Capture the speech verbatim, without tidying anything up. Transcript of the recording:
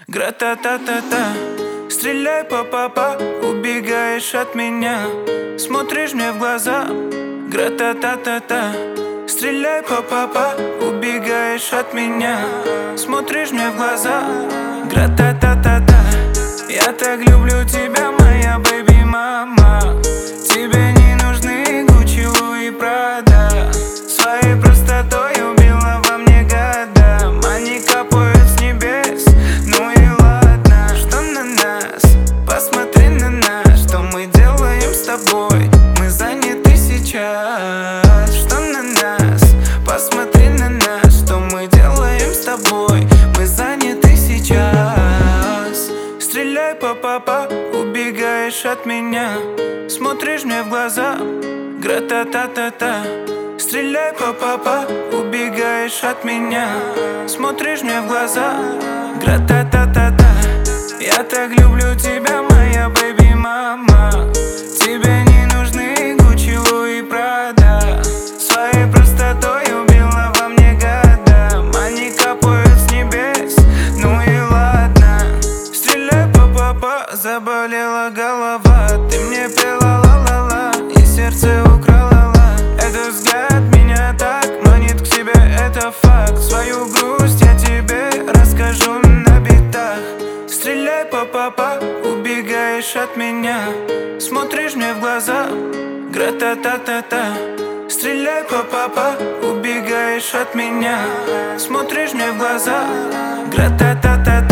Гра-та-та-та-та, стреляй па-па-па, убегаешь от меня, смотришь мне в глаза. Гра-та-та-та-та, стреляй па-па-па, убегаешь от меня, смотришь мне в глаза. Гра-та-та-та-та, я так люблю тебя, моя бэби-мама. Тебе не нужны Гуччи, Луи, Прада. Своей простотой убила во мне года. Они капают с небес, ну и ладно. Что на нас? Посмотри на нас. Что мы делаем с тобой? Мы заняты сейчас. Что на нас? Посмотри на нас. Что мы делаем с тобой? Мы заняты сейчас. Стреляй па-па-па, убегаешь от меня, смотришь мне в глаза. Гра-та-та-та-та, стреляй па-па-па, убегаешь от меня, смотришь мне в глаза. Гра-та-та-та-та, я так люблю тебя, моя бэби-мама. Тебе не нужны Гуччи, Луи, Прада. Своей простотой убила во мне года. Они капают с небес, ну и ладно. Стреляй па-па-па, заболела голова. Ты мне пела ла-ла-ла и сердце украла ла. Этот взгляд меня так манит к себе, это факт. Свою грусть я тебе расскажу на битах. Стреляй па-па-па, убегаешь от меня, смотришь мне в глаза. Гра-та-та-та-та, стреляй па-па-па, убегаешь от меня, смотришь мне в глаза. Гра-та-та-та-та.